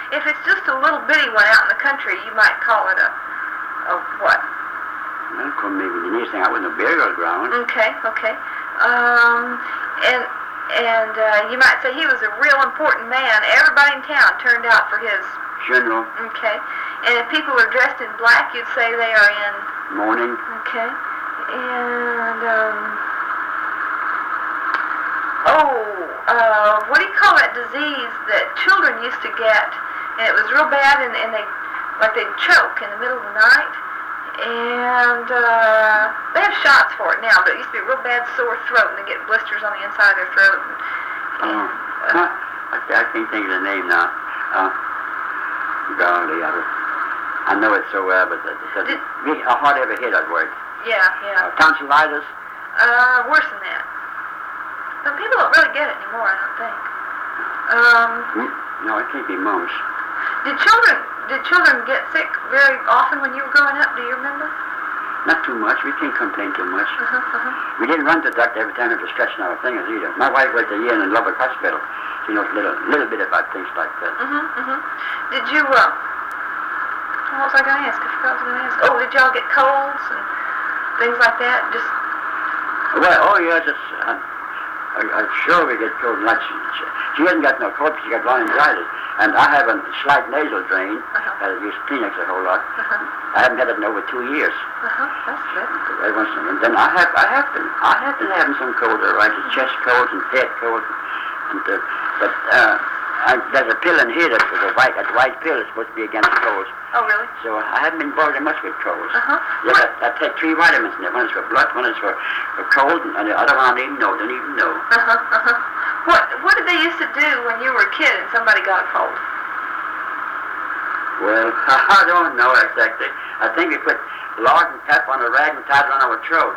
If it's just a little bitty one out in the country, you might call it a what? Well, maybe the nearest thing out was a burial ground. Okay. And you might say he was a real important man. Everybody in town turned out for his funeral. Okay. And if people are dressed in black, you'd say they are in mourning. Okay. And what do you call that disease that children used to get? And it was real bad, and they'd choke in the middle of the night. And they have shots for it now, but it used to be a real bad sore throat, and they get blisters on the inside of their throat. I can't think of the name now. Golly, I know it so well, but a hard ever hit that word. Yeah. Tonsillitis? Worse than that. But people don't really get it anymore, I don't think. No, it can't be mumps. Did children get sick very often when you were growing up? Do you remember? Not too much. We can't complain too much. We didn't run to the doctor every time we were stretching our fingers either. My wife went a year in the Lubbock Hospital. She knows a little bit about things like that. Did you, what was I going to ask? I forgot what I was going to ask. Oh, did y'all get colds and things like that? Just... Well, yes, I'm sure we get cold. She hasn't got no cold, she got laryngitis. And I have a slight nasal drain. I use Kleenex a whole lot. I haven't had it in over 2 years. That's good. And then I have been having some colds, all right, chest colds and head colds. There's a pill in here that's a white pill is supposed to be against colds. Oh, really? So I haven't been bothered much with colds. Yeah, I take 3 vitamins in there. One is for blood, one is for cold, and the other one I don't even know. What did they used to do when you were a kid and somebody got a cold? Well, I don't know exactly. I think we put lard and pep on a rag and tied it on our throat.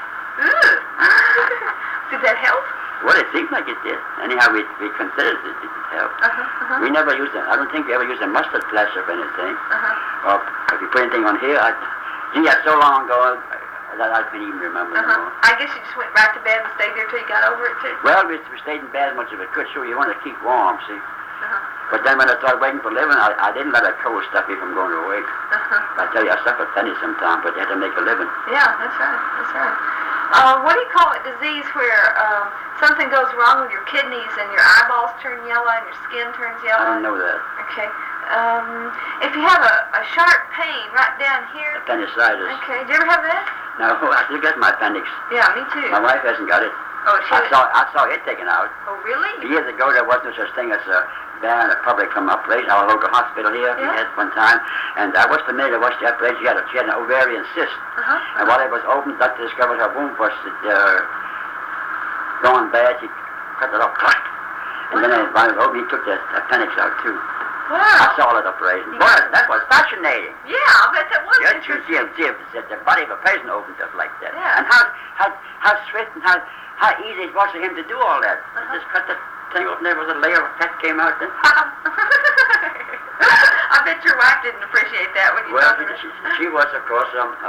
Did that help? Well, it seemed like it did. Anyhow, we considered it did help. We never used it. I don't think we ever used a mustard plaster for anything. Or if you put anything on here, that's so long ago that I can't even remember anymore. I guess you just went right to bed and stayed there till you got over it, too? Well, we stayed in bed as much as we could. Sure, you want to keep warm, see? But then when I started waiting for living, I didn't let that cold stop me from going to work. I tell you, I suffered plenty sometimes, but you had to make a living. Yeah, that's right. What do you call it? Disease where something goes wrong with your kidneys and your eyeballs turn yellow and your skin turns yellow? I don't know that. Okay. If you have a sharp pain right down here... Appendicitis. Okay. Do you ever have that? No, I still got my appendix. Yeah, me too. My wife hasn't got it. Oh, I saw it taken out. Oh, really? Years ago, there wasn't such thing as a ban in a public from operation. Our local hospital here, we had one time, and I was familiar with the operation. She had an ovarian cyst. And while it was open, the doctor discovered her womb was going bad. She cut it off. And then while it was open, he took the appendix out, too. Wow. I saw that operation. Boy, that was fascinating. Yeah, I bet that was interesting. The body of a person opens up like that. Yeah. And how swift and how easy it was for him to do all that. Just cut the thing open, there was a layer of fat came out then. I bet your wife didn't appreciate that when you Well, told her. she was, of course,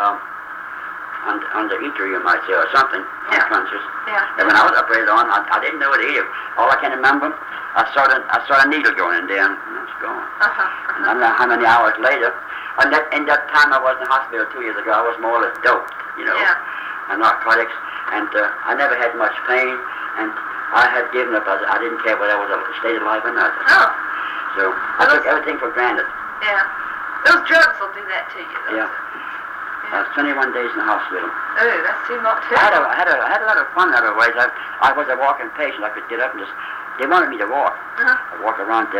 under eater, you might say, or something, unconscious. Yeah. And when I was operated on, I didn't know it either. All I can remember, I saw a needle going in there, and it's gone. And I don't know how many hours later, in that time I was in the hospital 2 years ago, I was more or less doped, and narcotics, and I never had much pain, and I had given up. I didn't care whether I was stayed alive or not. So I took everything for granted. Yeah. Those drugs will do that to you, though. Yeah. I was 21 days in the hospital. Oh, that's too much. I had a lot of fun other ways. I was a walking patient. I could get up and they wanted me to walk. I walk around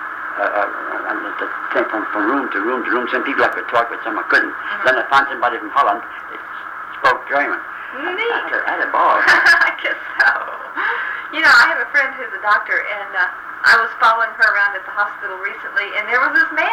from room to room to room. Some people I could talk with, some I couldn't. Then I found somebody from Holland that spoke German. Neat. I had a ball. I guess so. I have a friend who's a doctor, and I was following her around at the hospital recently, and there was this man